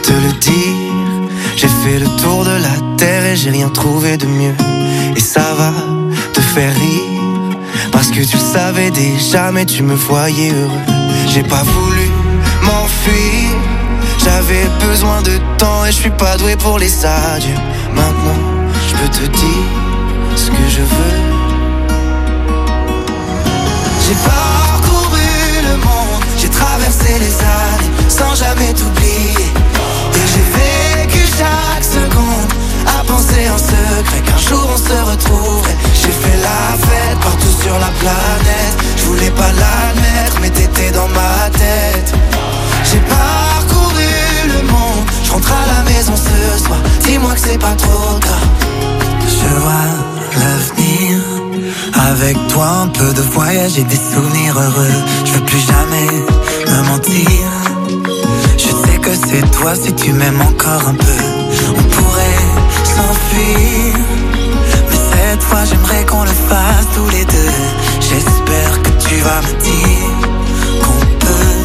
te le dire. J'ai fait le tour de la terre et j'ai rien trouvé de mieux. Et ça va te faire rire, parce que tu le savais déjà, mais tu me voyais heureux. J'ai pas voulu m'enfuir, j'avais besoin de temps et je suis pas doué pour les adieux. Maintenant, je peux te dire ce que je veux. J'ai parcouru le monde, j'ai traversé les années sans jamais t'oublier. Et j'ai vécu chaque seconde à penser en secret qu'un jour on se retrouverait. J'ai fait la fête partout sur la planète. Je voulais pas l'admettre, mais t'étais dans ma tête. J'ai parcouru le monde, je rentre à la maison ce soir. Dis-moi que c'est pas trop tard. Je vois l'avenir avec toi, un peu de voyage et des souvenirs heureux. Je veux plus jamais me mentir. Je sais que c'est toi si tu m'aimes encore un peu. On pourrait s'enfuir, mais cette fois j'aimerais qu'on le fasse tous les deux. J'espère que tu vas me dire qu'on peut.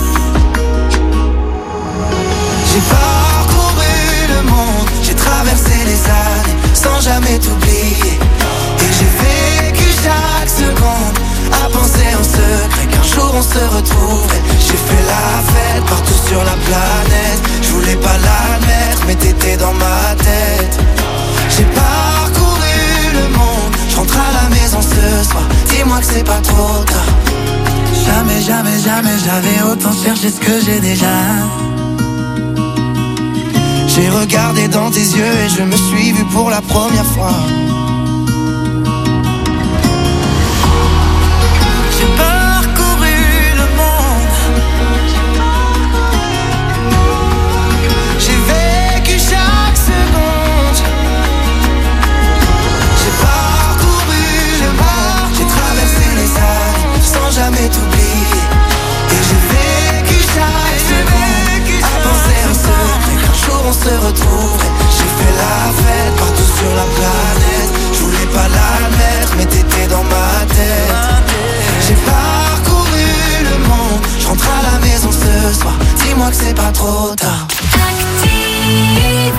J'ai parcouru le monde, j'ai traversé les années sans jamais t'oublier. Et j'ai vécu chaque seconde à penser en secret qu'un jour on se retrouverait. J'ai fait la fête partout sur la planète. Je voulais pas l'admettre, mais t'étais dans ma tête. J'ai parcouru le monde, je rentre à la maison ce soir. Dis-moi que c'est pas trop tard. Jamais, jamais, jamais j'avais autant cherché ce que j'ai déjà. J'ai regardé dans tes yeux et je me suis vu pour la première fois. J'ai parcouru le monde, j'ai vécu chaque seconde. J'ai parcouru le monde, j'ai traversé les années sans jamais t'oublier. Et j'ai vécu chaque seconde à penser en secret qu'un jour on se retrouverait. J'ai fait la fête partout sur la planète. Je voulais pas l'admettre, mais t'étais dans ma tête. J'ai parcouru le monde, je rentre à la maison ce soir. Dis-moi que c'est pas trop tard. Active.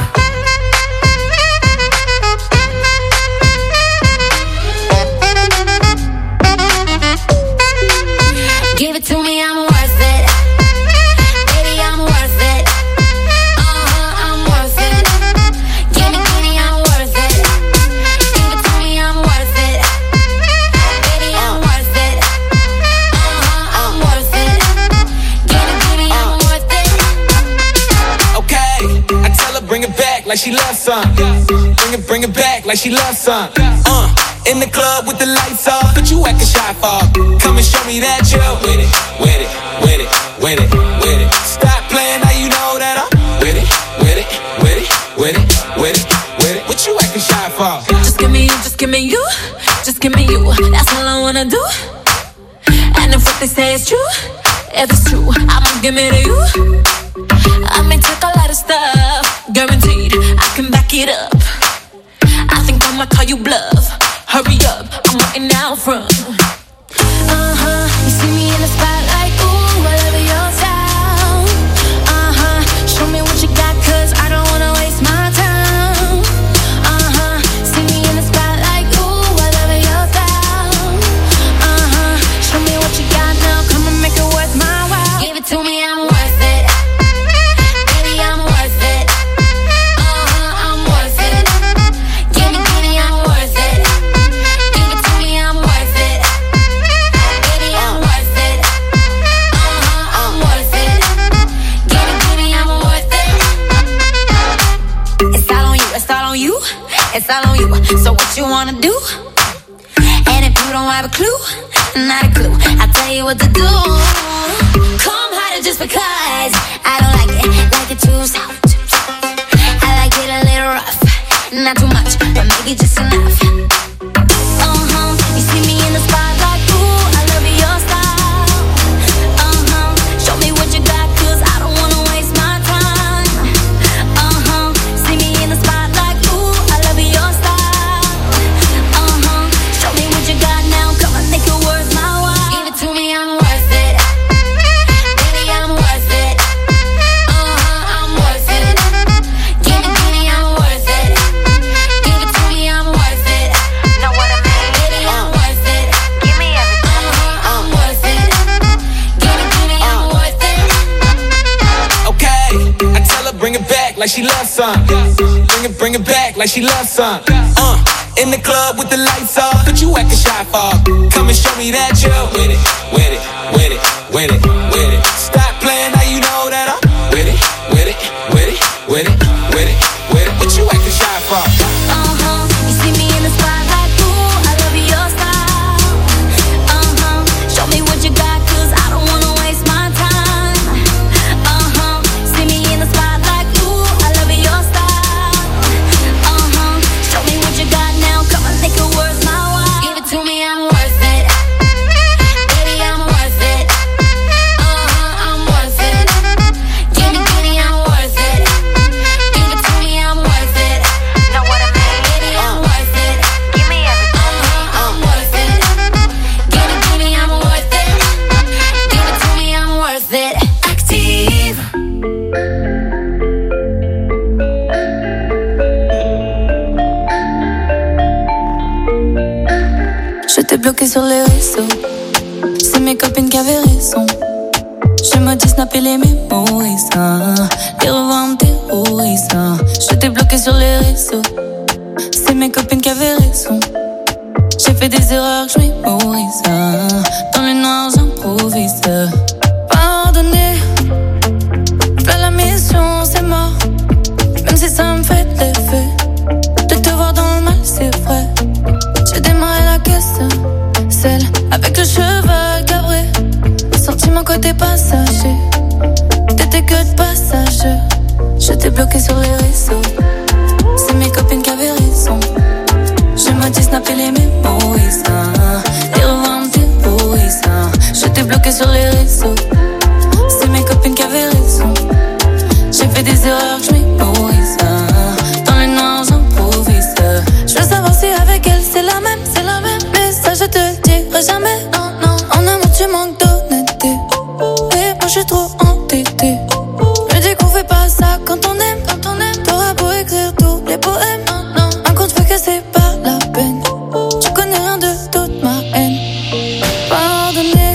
Give it to me, I'm worth it. Baby, I'm worth it. I'm worth it. Give me, I'm worth it. Give it to me, I'm worth it. Baby, I'm worth it. I'm worth it. Give me, I'm worth it. Okay, I tell her bring it back like she loves some. Bring it back like she loves some. In the club with the lights off, but you acting shy for. Come and show me that you're with it, with it, with it, with it, with it. Stop playing, now you know that I'm with it, with it, with it, with it, with it, with it. What you acting shy for? Just give me you, just give me you, just give me you. That's all I wanna do. And if what they say is true, if it's true, I'ma give it to you. I may take a lot of stuff, guaranteed I can back it up. I think I'ma call you bluff. Hurry up, I'm waiting out front. You see me in the spotlight, ooh, I love your style. Show me what you got, cause I don't wanna waste my time. See me in the spotlight, ooh, I love your style. Show me what you got now, come and make it worth my while. Give it to me, I'm worth it. Baby, I'm worth it. I'm worth it. Give me, I'm worth it. Give it to me, I'm worth it. Baby, I'm worth it. I'm worth it. Give me, I'm worth it. It's all on you, it's all on you, it's all on you. So what you wanna do? And if you don't have a clue, not a clue, I'll tell you what to do. Come harder just because I don't like it too soft. I like it a little rough, not too much, but maybe just enough. You see me in the spotlight, ooh, I love your style. Show me what you got, cause I don't wanna waste my time. See me in the spotlight, ooh, I love your style. Show me what you got now, come and make it worth my while. Give it to me, I'm worth it. Baby, I'm worth it. I'm worth it. like she loves some. Bring it back like she loves some. In the club with the lights off, but you acting shy for. Come and show me that you're with it, with it, with it, with it, with it. Stop playing, now you know that I'm with it, with it, with it, with it, with it, with it. What you acting shy for? You see me in the spotlight, ooh, I love your style. Show me what you got, 'cause I don't wanna waste my time. See me in the spotlight, ooh, I love your style. Show me what you got now, come on, make it worth my while. Give it to me, I'm worth it. Baby, I'm worth it. I'm worth it. Give me, I'm worth it. Give it to me, I'm worth it. Know what I mean? Baby, I'm worth it. Give me everything. I'm worth it. Give me, I'm worth it. Give it to me, I'm worth it. Active. Je t'ai bloqué sur les réseaux. C'est mes copines qui avaient raison. Je me dis snapper les mémories, les revoir me terrorise. Je t'ai bloqué sur les réseaux. C'est mes copines qui avaient raison. J'ai fait des erreurs que je mémorise. Dans le noir j'improvise. Pardonnez, là la mission c'est mort. Même si ça me fait de l'effet de te voir dans le mal, c'est vrai. J'ai démarré la caisse, celle avec le cheval cabré. Sorti mon côté passager, t'étais que de passage. Je t'ai bloqué sur les réseaux. C'est mes copines qui avaient raison. Je me dis snapper les mémories, les revoir me terrorise. Je t'ai bloqué sur les réseaux. C'est mes copines qui avaient raison. J'ai fait des erreurs que je mémorise. Dans le noir j'improvise. Je veux savoir si avec elle c'est la même, c'est la même. Mais ça je te le dirai jamais. Non, non. En amour tu manques d'honnêteté. Et moi je suis trop entêtée. Je me dis qu'on fait pas ça quand on aime, quand on aime. T'auras beau écrire tous les poèmes. Non, non. Un compte fait que c'est pas la peine. Tu connais rien de toute ma haine. Pardonnez,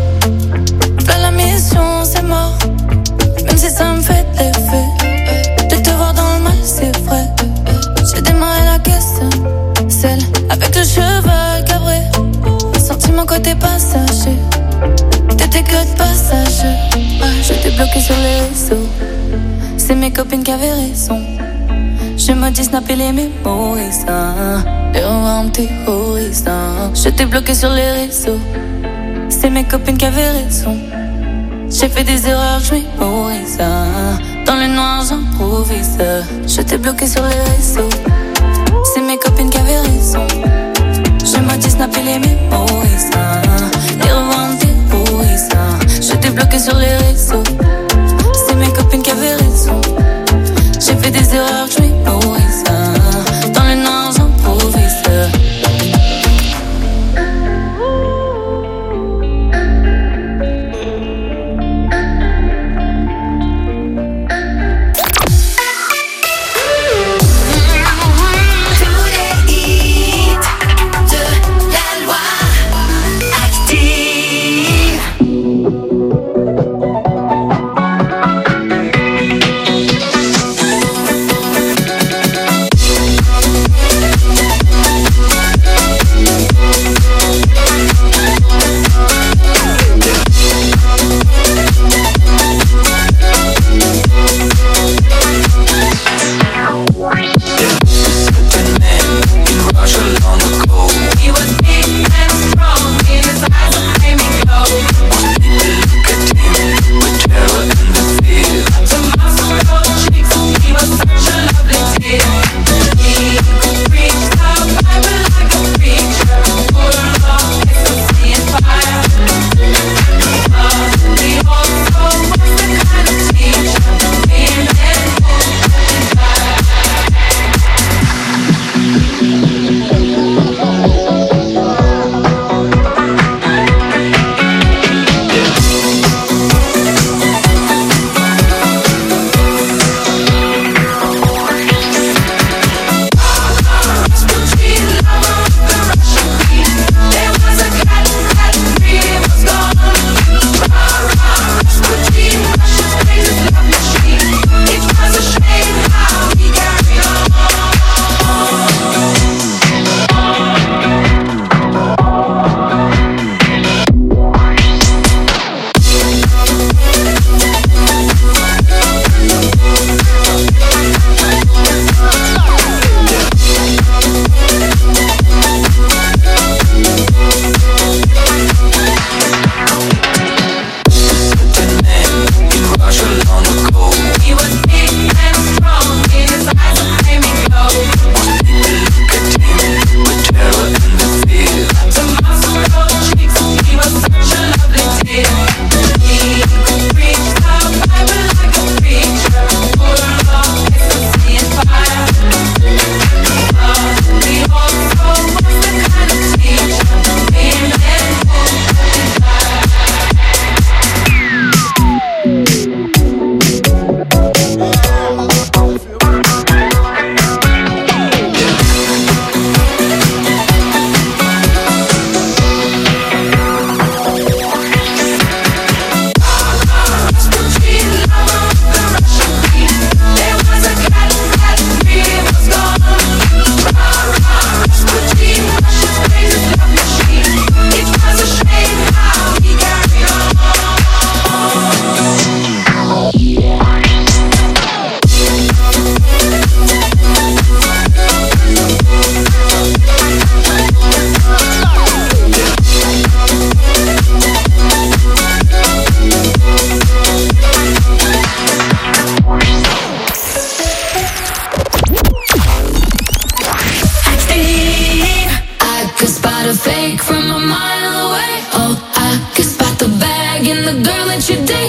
là la mission c'est mort. Même si ça me fait de l'effet de te voir dans le mal, c'est vrai. J'ai démarré la caisse, celle avec le cheval cabré. Sorti mon côté passager, t'étais que de passage. Je t'ai bloqué sur les réseaux. C'est mes copines qui avaient raison. Je me dis snapper les mémories, les revoir me terrorise. Je t'ai bloqué sur les réseaux. C'est mes copines qui avaient raison. J'ai fait des erreurs, je mémorise. Dans le noir j'improvise. Je t'ai bloqué sur les réseaux. C'est mes copines qui avaient raison. Je me dis snapper les mémories, les revoir me terrorise. Je t'ai bloqué sur les réseaux. C'est mes copines qui avaient raison. J'ai fait des erreurs, je mémorise. Dans le noir j'improvise. Tous les hits de la loi.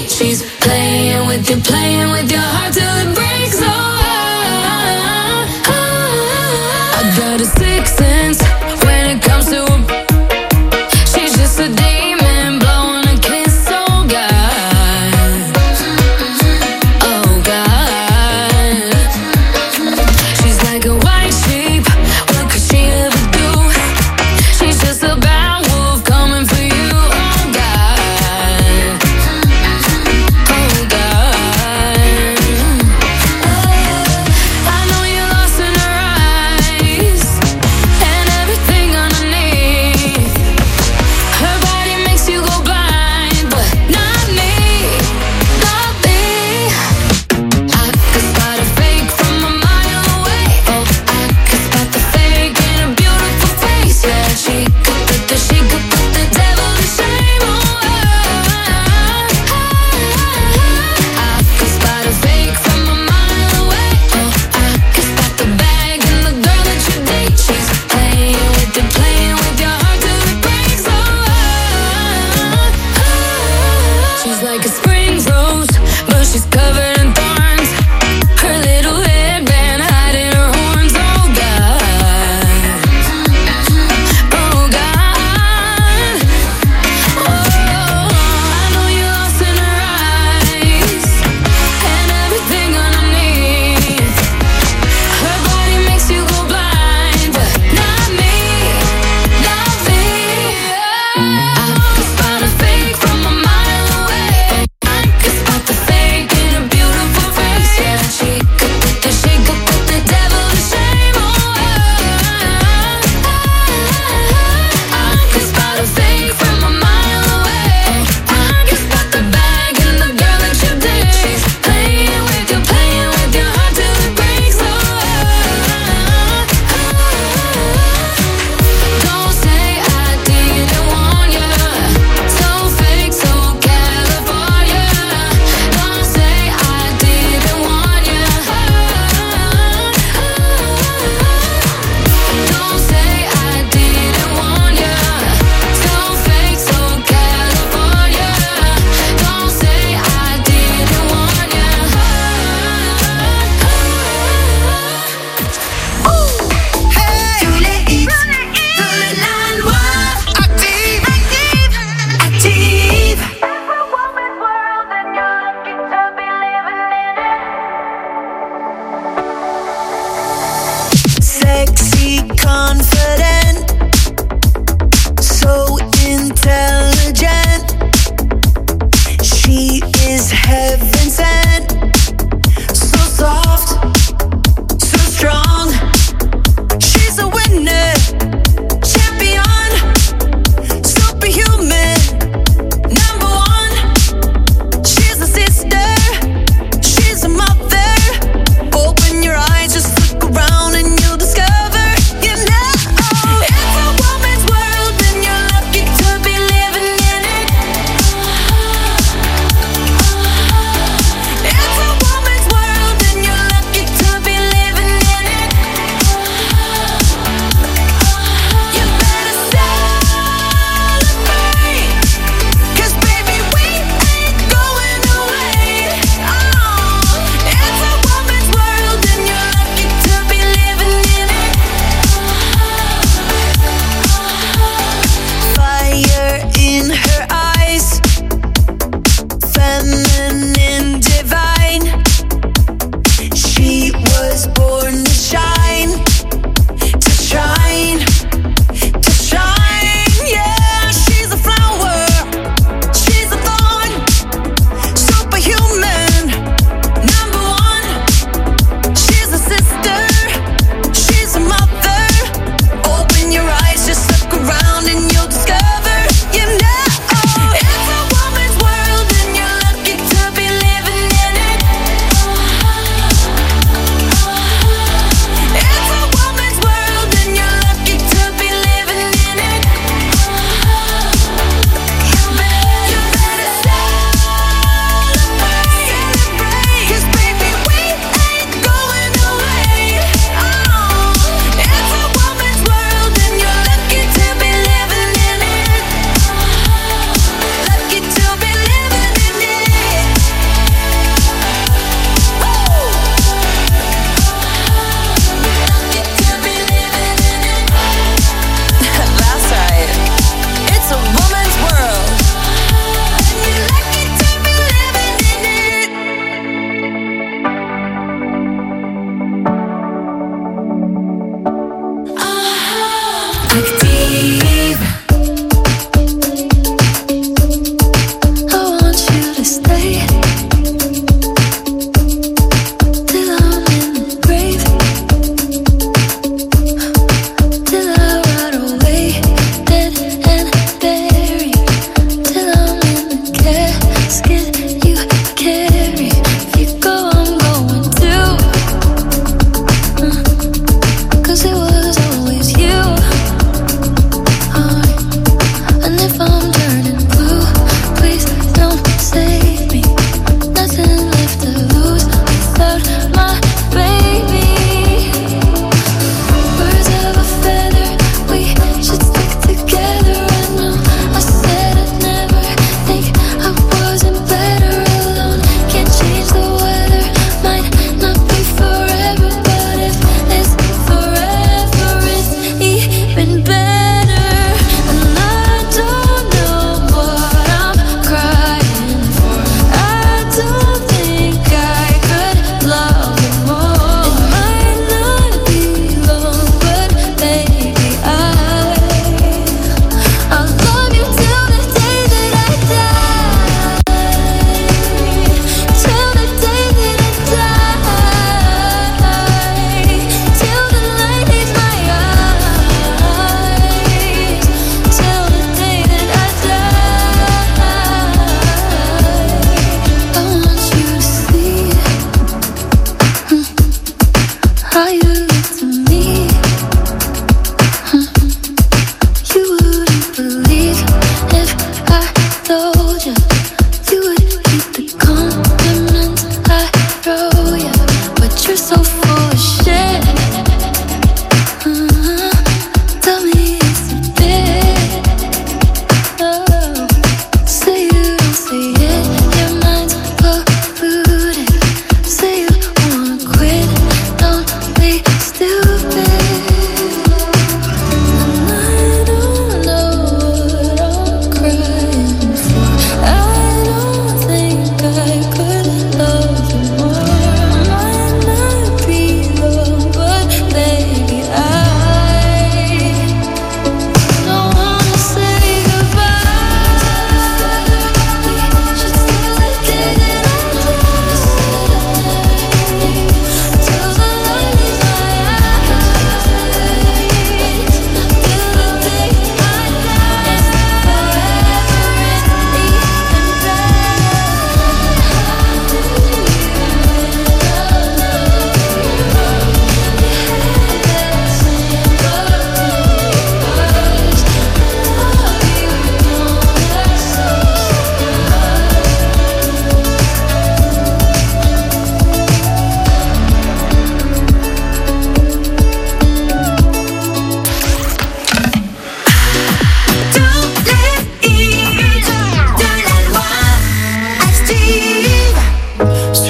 She's playing with your heart till it breaks. I got a sixth sense when it comes to her. She's just a demon blowing a kiss. Oh God, oh God. She's like a white sheep. What could she ever do? She's just a bad wolf coming for you. Oh God, oh God.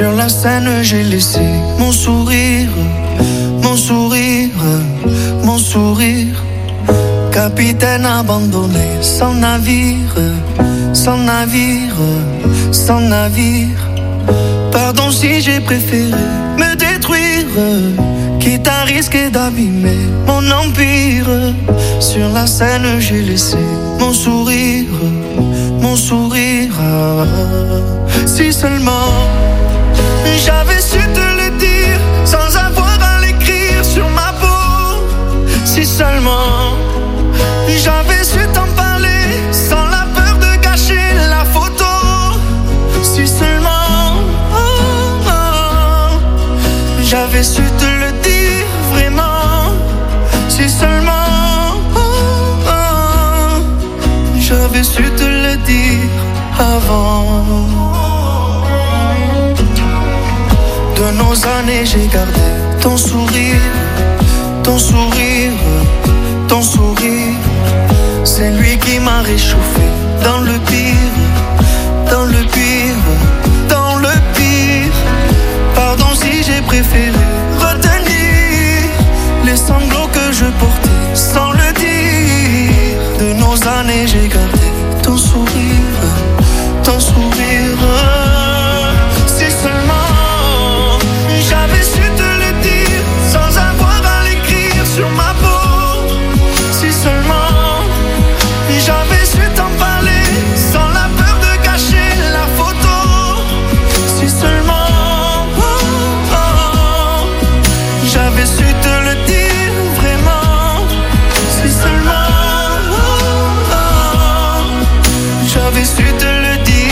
Sur la scène, j'ai laissé mon sourire, mon sourire, mon sourire. Capitaine abandonné, sans navire, sans navire, sans navire. Pardon si j'ai préféré me détruire, quitte à risquer d'abîmer mon empire. Sur la scène, j'ai laissé mon sourire, mon sourire. Si seulement j'avais su te le dire sans avoir à l'écrire sur ma peau. Si seulement j'avais su t'en parler sans la peur de gâcher la photo. Si seulement j'avais su te le dire vraiment. Si seulement j'avais su te le dire avant. De nos années j'ai gardé ton sourire, ton sourire, ton sourire. C'est lui qui m'a réchauffé dans le pire, dans le pire, dans le pire. Pardon si j'ai préféré retenir les sanglots que je portais sans le dire. De nos années j'ai gardé ton sourire, ton sourire. Si seulement j'avais su te le dire sans avoir à l'écrire sur ma peau. Si seulement j'avais su t'en parler sans la peur de gâcher la photo. Si seulement j'avais su te le dire vraiment. Si seulement j'avais su te le dire.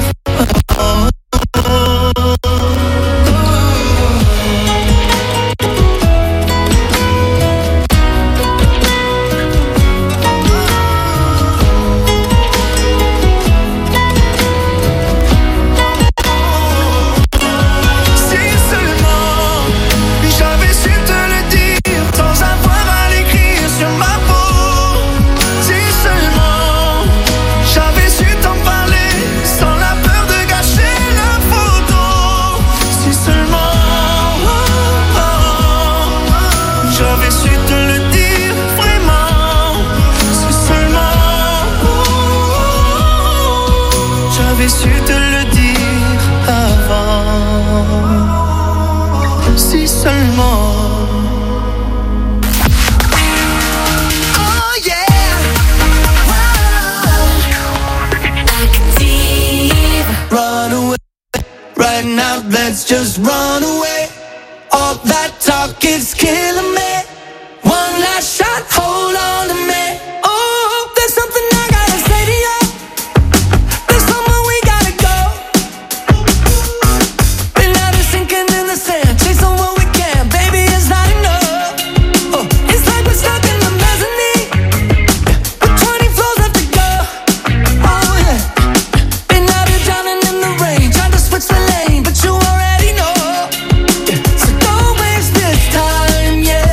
Let's just run away. All that talk is killing me. One last shot, hold on to me. Oh, there's something I gotta say to you. There's somewhere we gotta go. Been out here sinking in the sand, chasing what we can. Baby, it's not enough. Oh, it's like we're stuck in the mezzanine with 20 floors left to go. Oh yeah. Been out here drowning in the rain, trying to switch the lane, but you already know. So don't waste this time, yeah.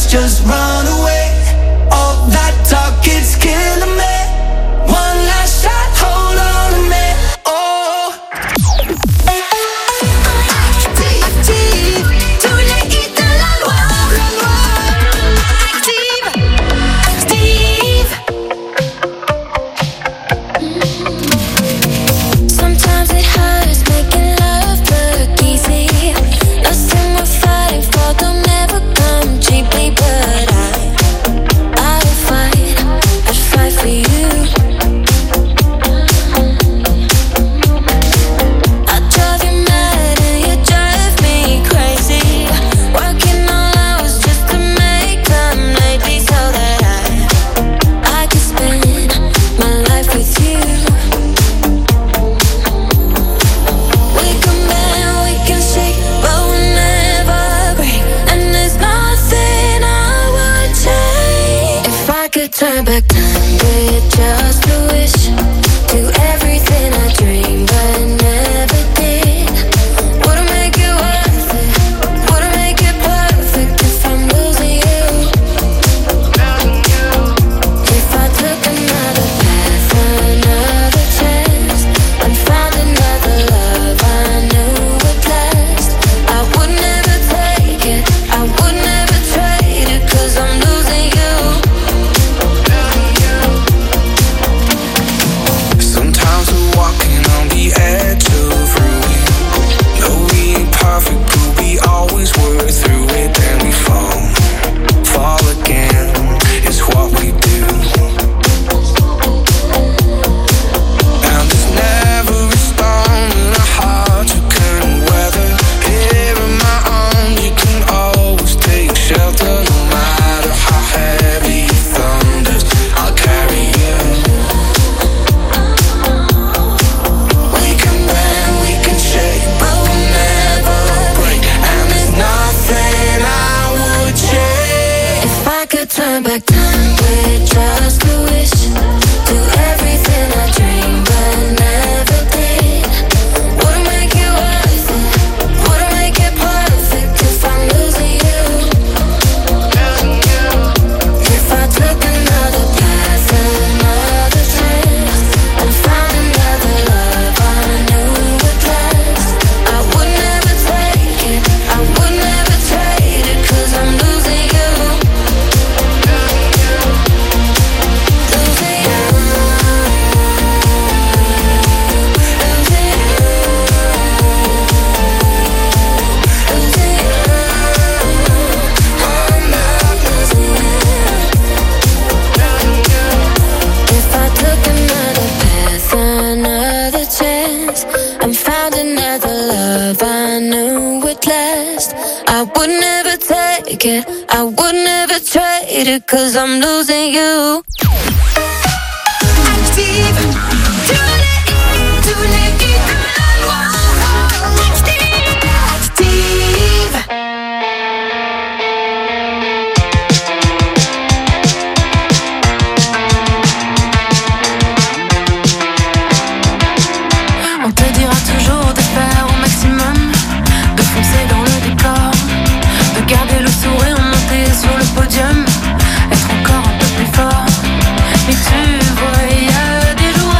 just run away. All that talk, it's killing me. One last shot, hold on to me. Oh, active, tous les hits de la loi. Active, Steve. Sometimes it hurts making love look easy. Nothing we're fighting for don't ever come cheaply, but I'd fight for you. I drive you mad and you drive me crazy. Working all hours just to make them lately so that I can spend my life with you. We can bend, we can shake, but we'll never break. And there's nothing I would change. If I could turn back time with just a wish, do everything I dreamed but never did. Would it make it worth it? Would it make it perfect if I'm losing you? If I took another path, another chance, and found another love I knew would last, I would never take it, I would never trade it, 'cause I'm losing you. Sometimes we're walking on the edge of ruin. No, we ain't perfect, but we always work through it. Then we fall again. It's what we do. And there's never a storm in a heart you can weather. Here in my arms, you can always take shelter. No matter how heavy it thunders, I'll carry you. We can bend, we can shake, but we'll never break. And there's nothing I would change. If I could turn back time with just a wish, do everything I dreamed but never did. Would it make it worth it? Would it make it perfect if I'm losing you? If I took another path, another chance, and found another love I knew would last, I would never take it, I would never trade it, 'cause I'm losing you. Losing you. If I took another path, another chance, and found another love I knew would last, I would never take it, I would never trade it, 'cause I'm losing you. Active, tous les hits de la loi. Active. On te dira toujours de faire au maximum, de foncer dans le décor, de garder le sourire, monter sur le podium, être encore un peu plus fort. Mais tu vois, il y a des jours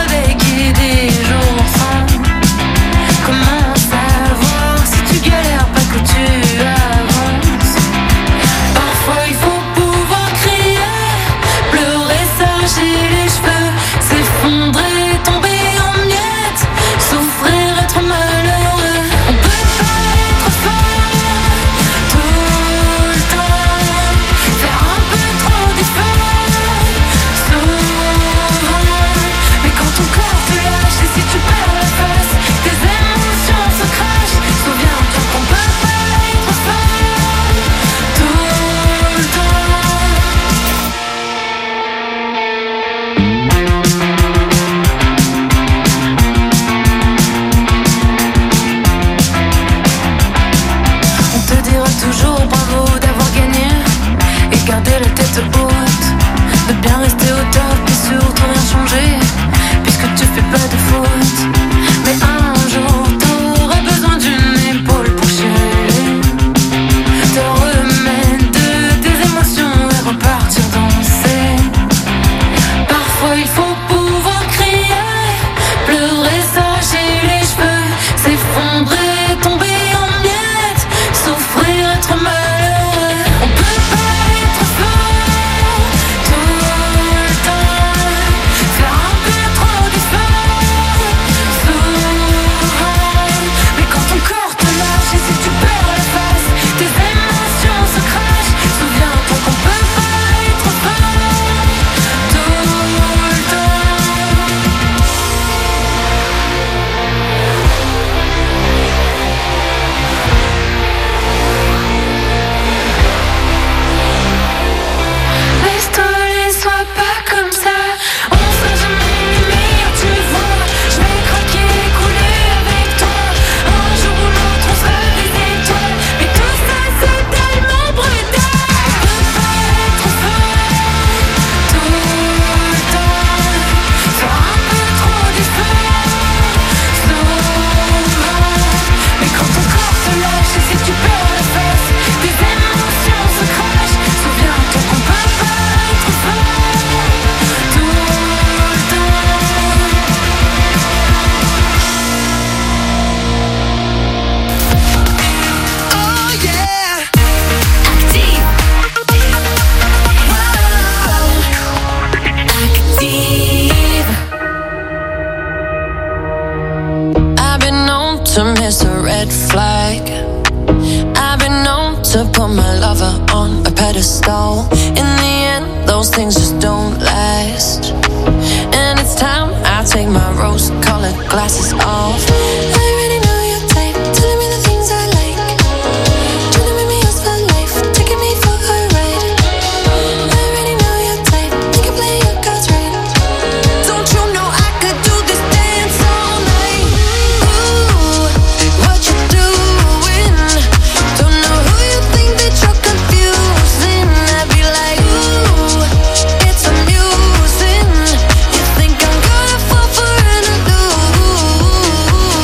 to miss a red flag. I've been known to put my lover on a pedestal. In the end, those things just don't last. And it's time I take my rose-colored glasses off. I already know your type, telling me the things I like. Trying to make me yours for life, taking me for a ride. I already know your type, you can play your cards right. Don't you know I could do this dance all night? Ooh, what you doing? Don't know who you think that you're confusing. I'd be like, ooh, it's amusing. You think I'm gonna fall for an illusion?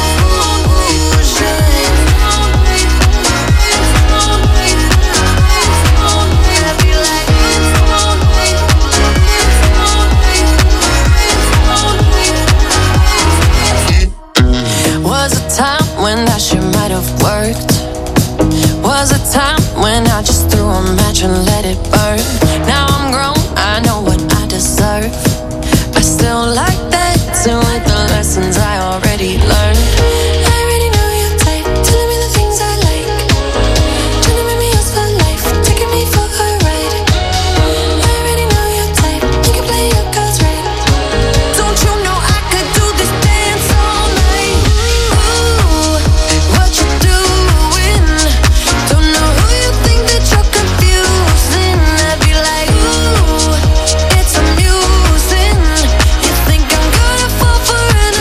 I'd be like, was a time when that shit might have worked. Was a time when I just threw a match and let it burn. Now I'm grown, I know what I deserve. I still like dancing with the lessons I already learned. I already know your type, telling me the things I like. Trying to make me yours for life, taking me for a ride. I already know your type, you can play your cards right. Don't you know I could do this dance all night? Ooh, what you doing? Don't know who you think that you're confusing. I'd be like, ooh, it's amusing. You think I'm gonna fall for an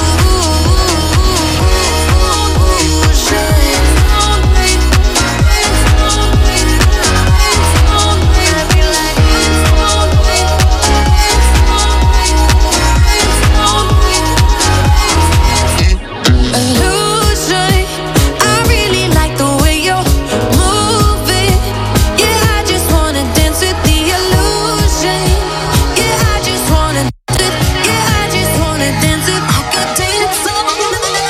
illusion. I really like the way you're moving. Yeah, I just wanna dance with the illusion. Yeah, I just wanna dance with. Yeah, I just wanna dance with. I could dance all night.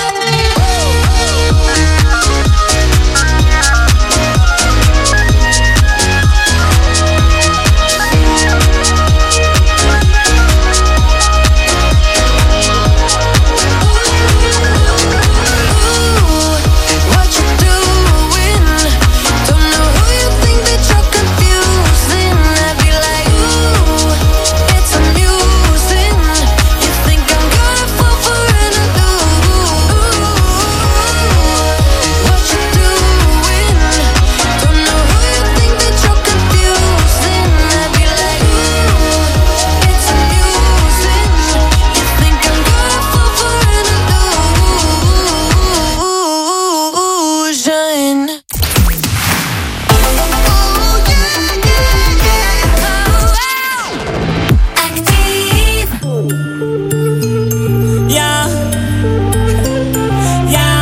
What you doing? Don't know who you think that you're confusing. I'd be like, ooh, it's amusing. You think I'm gonna fall for an illusion? What you doing? Don't know who you think that you're confusing. I'd be like, ooh, it's amusing. You think I'm gonna fall for an illusion? Active. Yeah, yeah,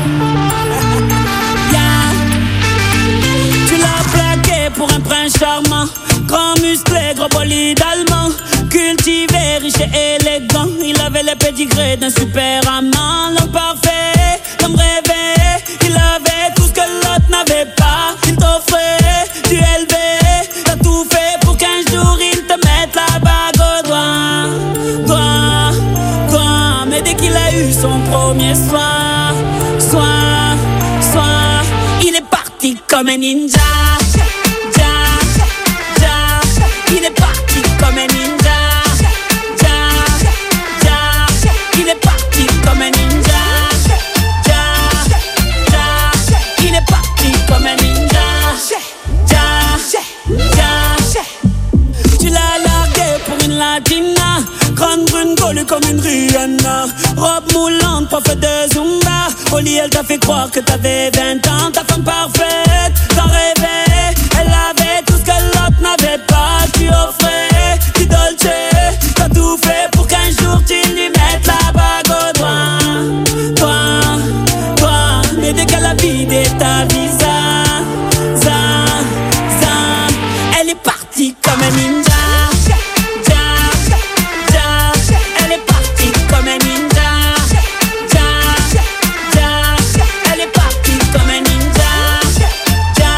yeah. Tu l'as plaqué pour un prince charmant, grand musclé, gros bolide allemand, cultivé, riche et élégant. Il avait le pédigré d'un super amant, l'homme parfait, l'homme rêvé. Il avait tout ce que l'autre n'avait pas. Il t'offrait, tu élevé, t'as tout fait pour qu'un jour il te mette la bague au doigt, doigt, doigt. Mais dès qu'il a eu son premier soin, il est parti comme un ninja, ja, ja. Il est parti comme un ninja, ja, ja. Il est parti comme un ninja, ja, ja. Il est parti comme un ninja, ja, ja. Tu l'as largué pour une latina, grande brune gaulue comme une Rihanna, robe moulante, pas fait de Zumba. Au lit elle t'a fait croire que t'avais 20 ans. Ta femme parfaite, t'en rêvais. Elle avait tout ce que l'autre n'avait pas. Tu offrais, tu dolce, t'as tout fait pour qu'un jour tu lui mettes la bague au doigt, doigt, doigt. Mais dès qu'elle a vidé ta visa, elle est partie comme un ninja. Elle est partie comme un ninja. Elle est partie comme un ninja.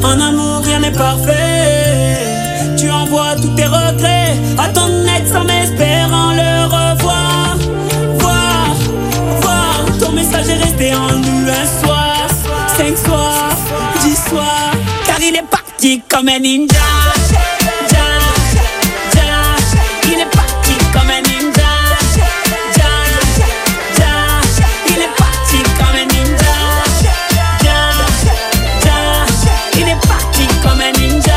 En amour rien n'est parfait. Tu envoies tous tes regrets à ton ex en espérant le revoir. Voir, ton message est resté en nous un soir, 5 soirs, 10 soirs. Car il est parti comme un ninja. Il est parti comme un ninja. Il est parti comme un ninja. Il est parti comme un ninja.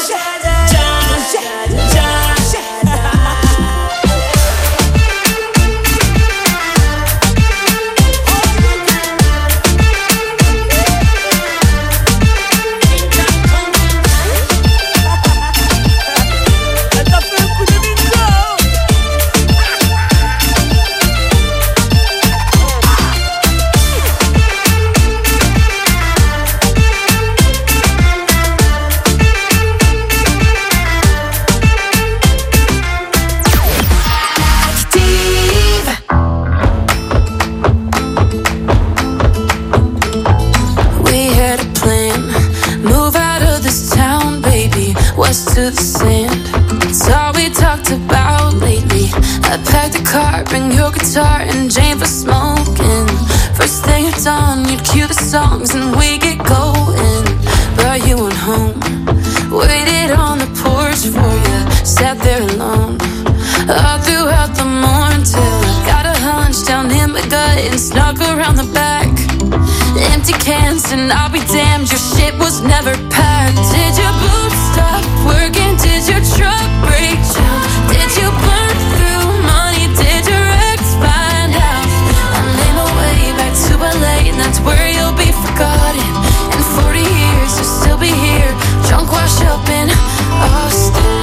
To the sand, it's all we talked about lately. I packed the car, bring your guitar and Jane for smoking. First thing at dawn, you'd cue the songs and we get going. Brought you on home, waited on the porch for you, sat there alone all throughout the morning till I got a hunch down in my gut and snuck around the back. Empty cans and I'll be damned, your shit was never packed. Did your boots stop working? Did your truck break down? Did you burn through money? Did your ex find out? I made my way back to LA and that's where you'll be forgotten. In 40 years you'll still be here, drunk wash up in Austin.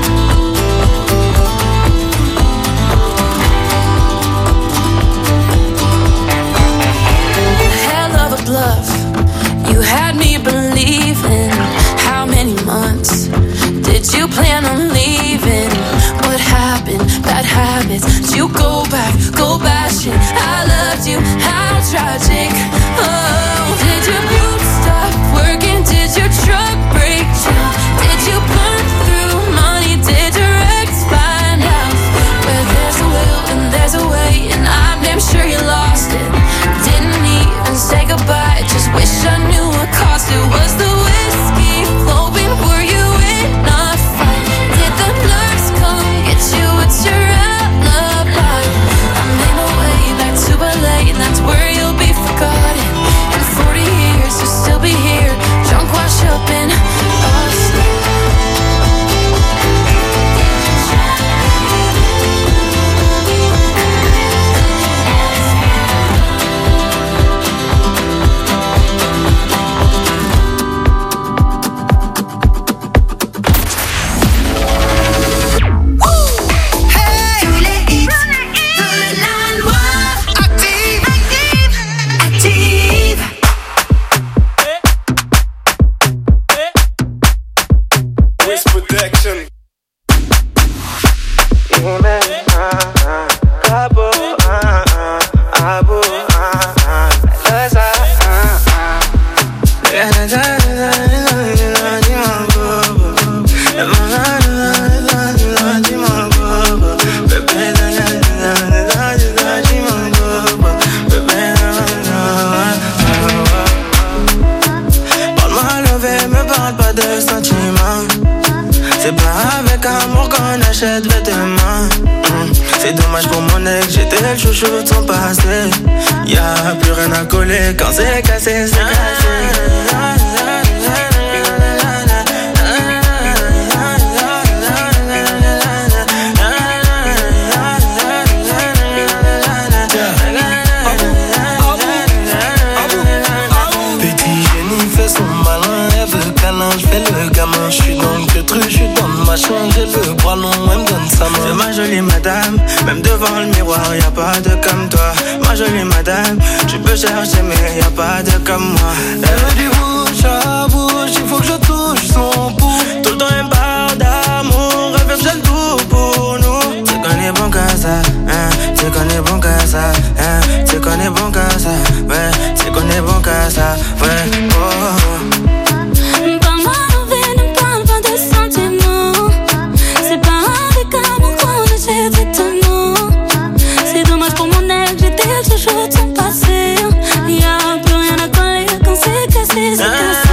Bluff. You had me believing. How many months did you plan on leaving? What happened? Bad habits. Did you go back, go bashing? I loved you, how tragic. Oh, did your boots stop working? Did your truck break down? Did you burn through money? Did your ex find out? Where there's a will and there's a way, and I'm damn sure you lost it. Didn't even say goodbye, just wish I knew what cost it. Was the whiskey flowing? Were you in a fight? Did the nurse come get you? What's your alibi? I made my way back to LA and that's where you'll be forgotten. In 40 years you'll still be here, drunk wash up in Austin. C'est dommage pour mon ex, j'étais le chouchou de son passé. Y'a plus rien à coller, quand c'est cassé, c'est cassé. Petit génie fait son malin, elle veut câlin, j'fais le gamin. J'suis dans le truc, j'suis dans le machin, j'ai le bras long, elle me donne sa main. C'est ma jolie madame, même devant le miroir, y'a pas de comme toi. Ma jolie madame, tu peux chercher mais y'a pas de comme moi. Elle veut du bouche à bouche, il faut que je touche son pouls. Tout le temps elle parle d'amour, elle veut me tout pour nous. Tu connais bon qu'à ça, hein, tu connais bon qu'à ça, hein, tu connais bon qu'à ça, ouais, tu connais bon qu'à ça, ouais, oh. quelques jours sont passés. Y'a plus rien à coller quand c'est cassé, c'est cassé.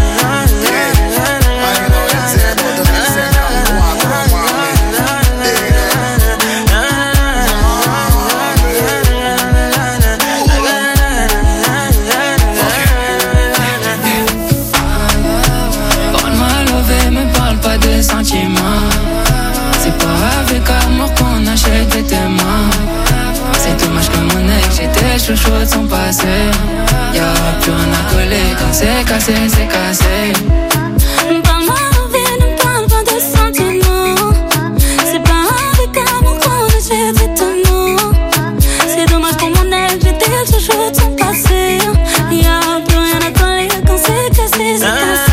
Sentiments. C'est pas avec amour qu'on achète des témoins. C'est dommage que mon ex, j'étais chouchou de son passé. Y'a plus rien à coller quand c'est cassé, c'est cassé. Parle-moi en vie, ne parle pas de sentiments. C'est pas avec amour qu'on achète des témoins. C'est dommage pour mon ex, j'étais chouchou de son passé. Y'a plus rien à coller quand c'est cassé, c'est cassé.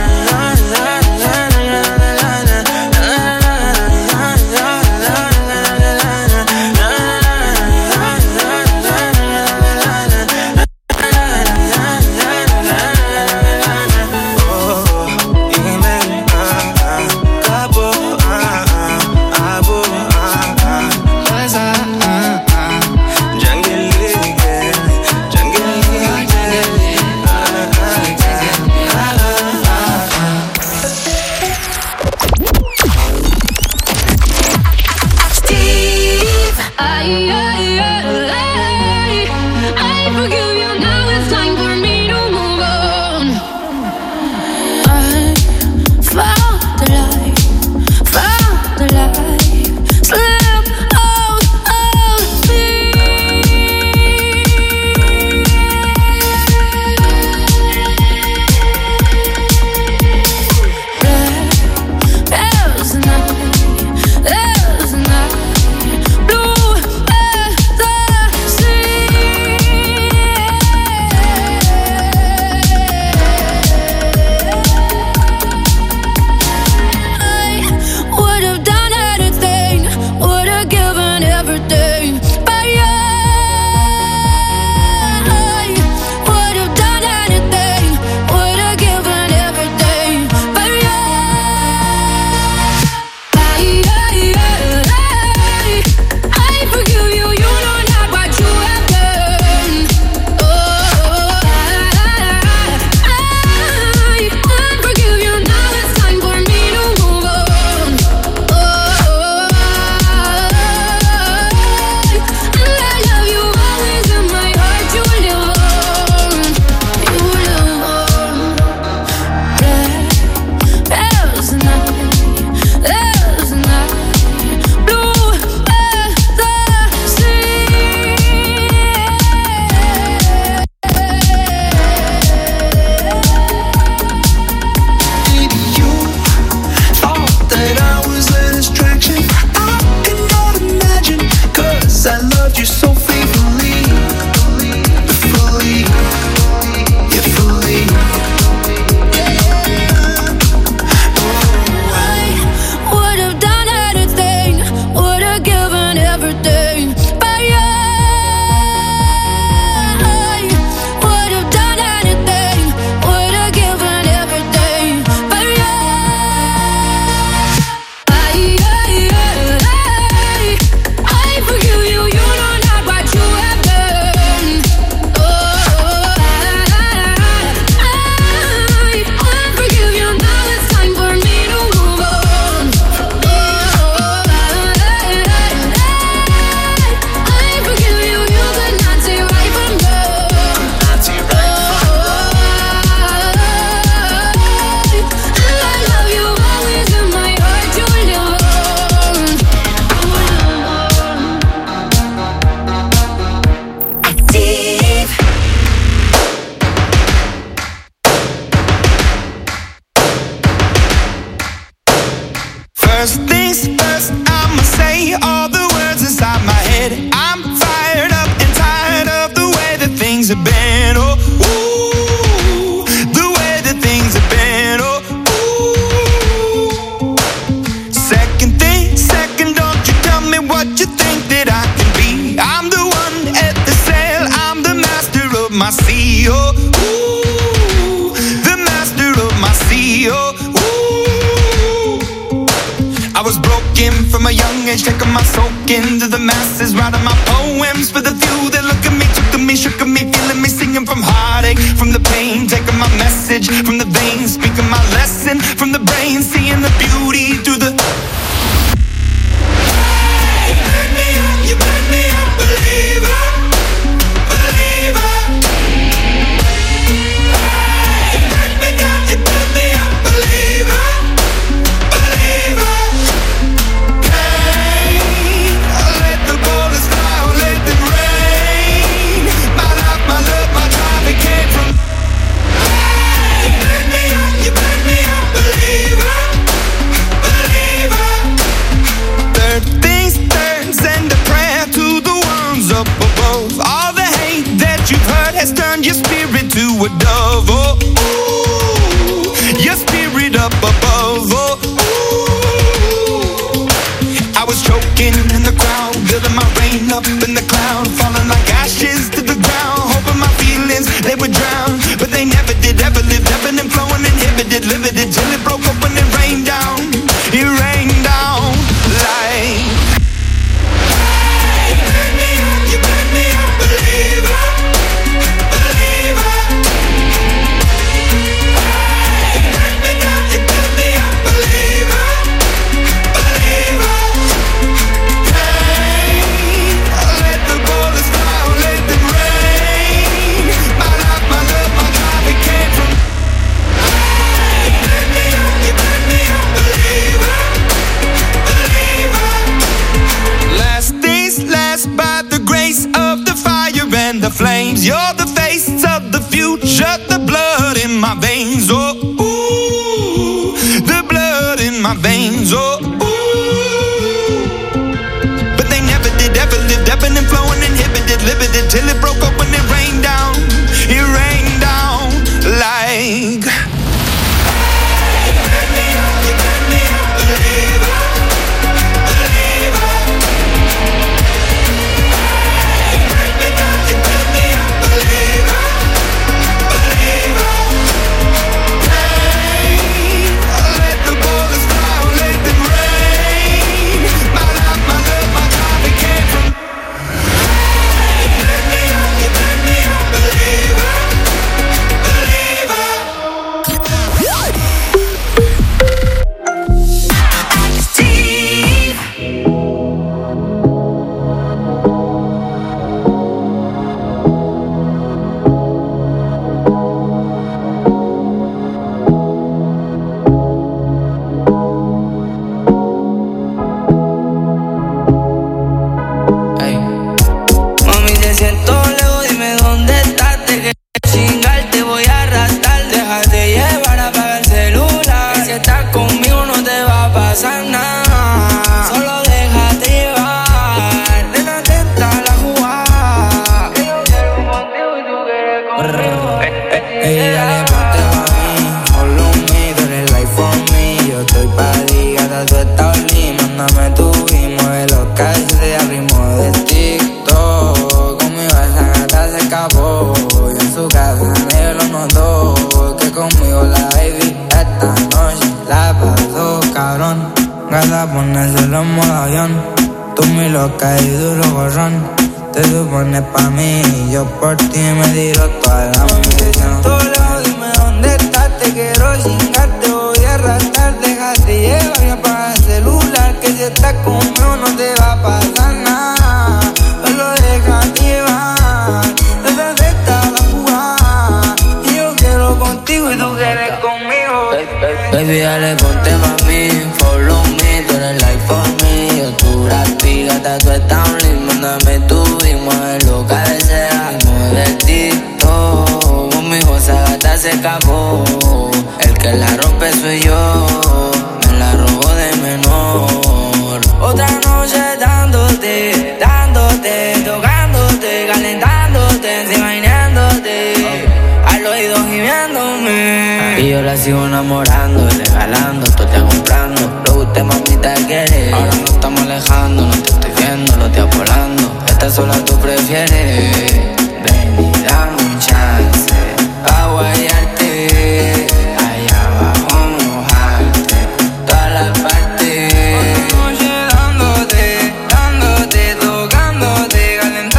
things have been, oh, ooh, the way that things have been, oh, ooh. Second, don't you tell me what you think that I can be. I'm the one at the sail, I'm the master of my sea, oh, ooh, the master of my sea, oh, ooh. I was broken from a young age, taking my soak into the masses, writing my poems poems for the few that look at me, took to me, shook at me, feeling me, singing from heartache, from the pain, taking my message from the veins, speaking my lesson from the brain, seeing the beauty through the. You burn me up, believer, believer. You burn me down, you burn me up, believer, believer. Pain, let the bullets fly, let them rain. My life, my love, my drive, it came from. You burn me up, believer, believer. Third things third, send a prayer to the ones up above. All the hate that you've heard has turned your spirit to a dove. Oh, ooh, your spirit up above. Oh, ooh. I was choking in the crowd, building my rain up in the cloud, falling like ashes to the ground, hoping my feelings they would drown, but they never did. Ever lived, ebbing and flowing, inhibited, limited, till it broke open and rained down. It rained down like. You burn me up, believer, believer. You burn me down, you burn me up, believer, believer. Pain, let the bullets fly, let them rain. My life, my love, my drive, it came from. You burn me up, believer, believer. Last things last, by the grace of the fire and the flames. You're the face of the future, the blood in my veins. Oh, ooh, the blood in my veins. Oh, ooh. But they never did, ever lived, ebbing and flowing, inhibited, limited, till it broke open and rained down. It rained down like. You burn me up, believer, believer. You burn me down, you burn me up, believer, believer. Pain, let the bullets fly, let them rain. My life, my love, my drive, it came from. You burn me up, believer, believer. Mami, te siento lejos, dime dónde estás. Te quiero chingar, te voy a arrastrar. Déjate llevar, apaga el celular. Si estás conmigo no te va a pasar nada. Solo déjate llevar. Ven atenta a la jugada. Que yo quiero contigo y tú quieres conmigo. Ey, dale, ponte pa' mí, follow me, tú eres life for me. Yo estoy pa' ti, gata, tú estás lindo. Mándame tu y mueve los calles de ritmo de TikTok. Conmigo esa gata se escapó, y en su casa nadie lo notó. Que conmigo la baby esta noche la pasó cabrón. Gata, ponérselo en modo avión. Tú mi loca y duro gorrón. Te supones pa' mí y yo por ti me tiro toda la munición. Dime dónde estás, te quiero chingar, te voy a arrastrar. Déjate llevar y apaga el celular. Que si estás conmigo no te va a pasar nada. Solo déjate llevar. Desde esta la jugada. Y yo quiero contigo y tú quieres conmigo. Baby, dale, ponte pa' mí, follow me, tú eres life for me. Yo tu gratis, gata, tú estás lindo. Mándame tu y mueve lo que deseas. Mueve el TikTok, conmigo esa gata se escapó. El que la rompe soy yo, me la robo de menor. Otra noche dándote, tocándote, calentándote, encima imaginándote, al oído gimiéndome. Y yo la sigo enamorando, regalando, todo te comprando. Lo que usted mamita quiere. Ahora nos estamos alejando, no te estoy viendo, lo estoy apolando. Esta sola tú prefieres. Ven y dame un chance pa' guayarte, allá abajo mojarte, todas las partes. Otra noche dándote, tocándote, calentándote.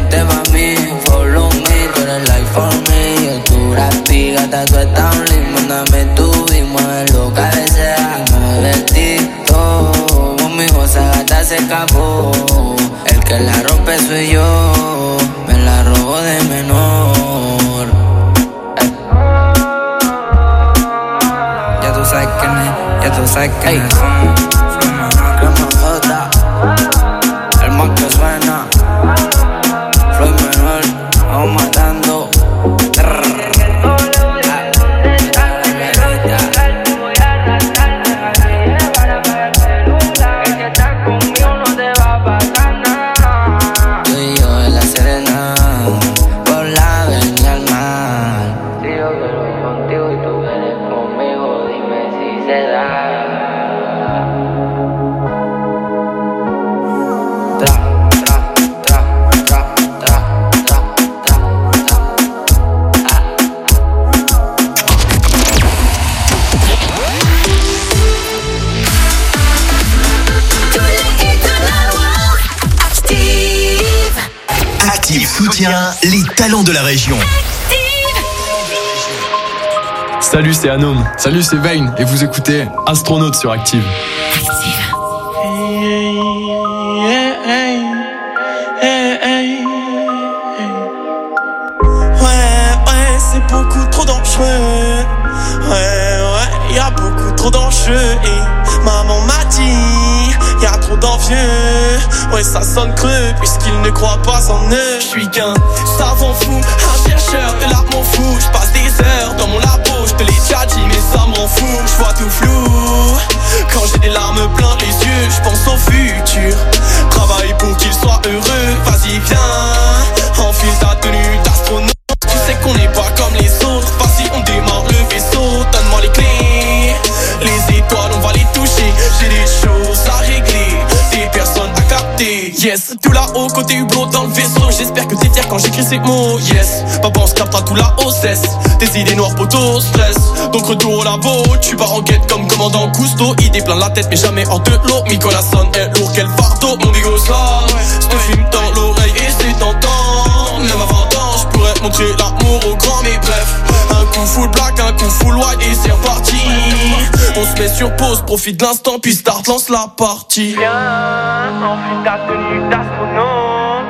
verte, mami. Follow me, tú eres life for me. Yo tú gratis, gata, tú estás un limbo. Mándame tu vimos en lo que deseamos de ti. Oh, mi goza gata se escapó. El que la rompe soy yo. Me la robo de menor. Ya tú sabes quién es, ya tú sabes quién es. El más que suena. Floyd menor, vamos matando. Soutient les talents de la région. Salut, c'est Anom. Salut, c'est Vayne. Et vous écoutez Astronaute sur Active. Ouais, c'est beaucoup trop dangereux. Ouais, y'a beaucoup trop d'enjeux. Et maman m'a dit, y'a trop d'envieux. Ouais, ça sonne creux puisqu'ils ne croient pas en eux. J'suis qu'un savant fou, un chercheur de l'art m'en fout. J'passe des heures dans mon labo, j'te l'ai déjà dit mais ça m'en fout. J'vois tout flou, quand j'ai des larmes plein les yeux. J'pense au futur, travaille pour qu'il soit heureux. Vas-y viens, enfile ta tenue d'astronaute. Tu sais qu'on n'est pas comme les autres. Vas-y on démarre le vaisseau, donne-moi les clés. Les étoiles on va les toucher. J'ai des choses à régler, des personnes à capter. Yes, tout là-haut côté hublot dans le vaisseau. J'espère que t'es fier quand j'écris ces mots. Yes, papa on se captera tout là-haut cesse. Des idées noires poteau stress. Donc retour au labo, tu pars en quête comme commandant Cousteau. Idée plein la tête mais jamais hors de l'eau. Nicolas sonne est lourd quel fardeau. Mon bigot sonne, j'te fume dans l'oreille et c'est tentant. Même à 20 ans je pourrais te montrer l'amour au grand. Mais bref, un coup full black, un coup full white et c'est reparti. On se met sur pause, profite de l'instant puis start, lance la partie. Viens, enfile ta tenue d'astronaute.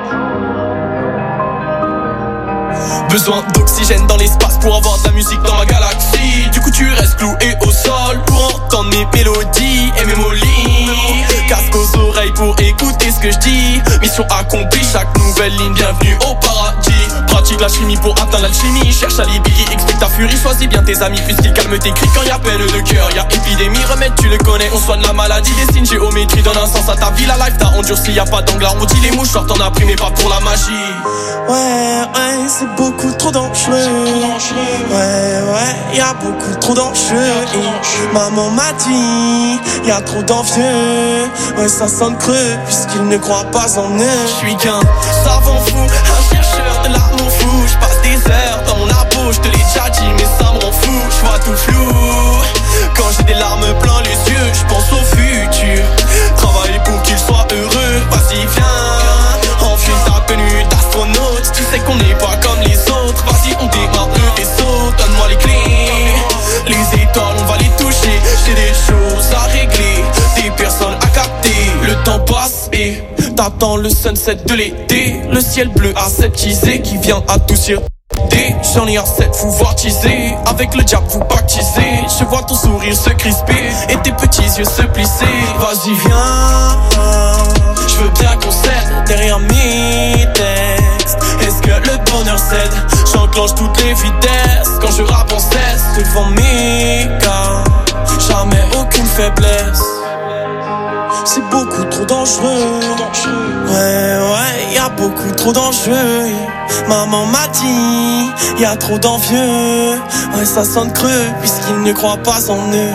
Besoin d'oxygène dans l'espace pour avoir de la musique dans ma galaxie. Du coup tu restes cloué au sol pour entendre mes mélodies et mes molis. Casque aux oreilles pour écouter ce que je dis. Mission accomplie, chaque nouvelle ligne, bienvenue au paradis. Pratique la chimie pour atteindre l'alchimie. Cherche à Libye, explique ta furie. Choisis bien tes amis puisqu'ils calment tes cris. Quand y'a peine de cœur, y'a épidémie. Remède tu le connais, on soigne la maladie. Dessine géométrie, donne un sens à ta vie. La life t'a endurci, y'a pas d'angle arrondi. Les mouchoirs t'en as pris mais pas pour la magie. Ouais, c'est beaucoup trop dangereux. Ouais, y'a beaucoup trop d'enjeux. Et maman m'a dit, y'a trop d'envieux. Ouais, ça sonne creux puisqu'ils ne croient pas en eux. J'suis qu'un savant fou, un chercheur de l'art m'en fout. J'passe des heures dans mon labo, j'te l'ai déjà dit mais ça m'en fout. J'vois tout flou, quand j'ai des larmes plein les yeux. J'pense au futur, travaille pour qu'il soit heureux. Vas-y viens, enfile ta tenue d'astronaute. Tu sais qu'on n'est pas comme les autres. Vas-y on démarre le vaisseau, donne-moi les clés. Les étoiles on va les toucher. J'ai des choses à régler, des personnes à capter. Le temps passe et t'attends le sunset de l'été. Le ciel bleu aseptisé qui vient adoucir. J'en ai assez de pouvoir teaser. Avec le diable vous baptiser. Je vois ton sourire se crisper et tes petits yeux se plisser. Vas-y viens, je veux bien qu'on cède derrière mes textes. Est-ce que le bonheur cède? J'enclenche toutes les vitesses. Quand je rappe en cesse devant mes gars. Jamais aucune faiblesse. C'est beaucoup trop dangereux. Ouais, y'a beaucoup trop d'enjeux. Maman m'a dit, y'a trop d'envieux. Ouais, ça sonne creux puisqu'ils ne croient pas en eux.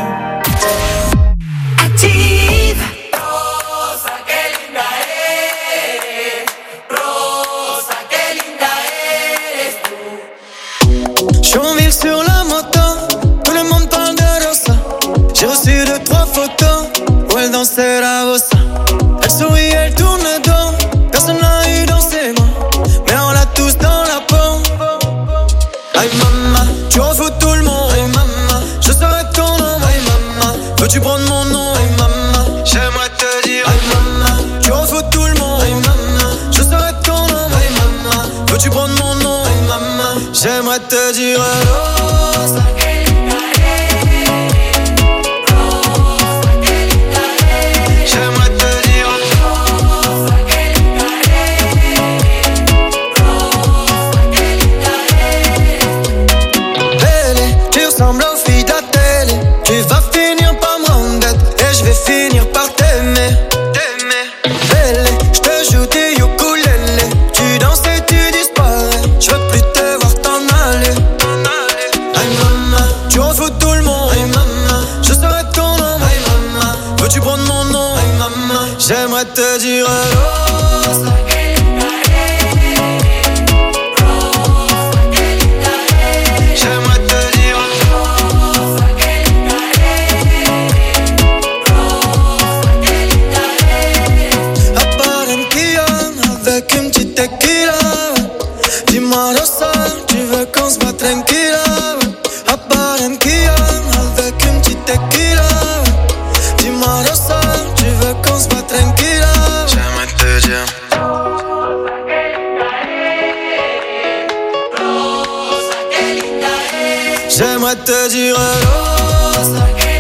Active. Chonville sur la moto, tout le monde parle de Rosa. J'ai reçu 2-3 photos où elle dansait la bossa. Elle sourit, elle tourne le dos, personne n'a eu dans ses mains. Mais Veux-tu prendre mon nom? Hey maman, j'aimerais te dire hey maman, tu en fous tout le monde. Hey maman, je serai ton homme. Hey maman, veux-tu prendre mon nom? Hey maman, j'aimerais te dire Rosa. J'aimerais te dire Belle, tu ressembles aux filles de la télé. Tu vas finir par me rendre bête et je vais finir par t'aimer. Belle, je te joue des ukulélés. Tu danses et tu disparais. Je veux plus te voir t'en aller. Hey maman, tu en fous tout le monde. Hey maman, je serai ton homme. Hey maman, veux-tu prendre mon nom? Hey maman, j'aimerais te dire Rosa. J'aimerais te dire à Barranquilla avec une petite tequila. Dis-moi Rosa, tu veux qu'on se batte tranquilla. À Barranquilla avec une petite tequila. Dis-moi Rosa, tu veux qu'on se batte tranquilla. J'aimerais te dire J'aimerais te dire Rosa.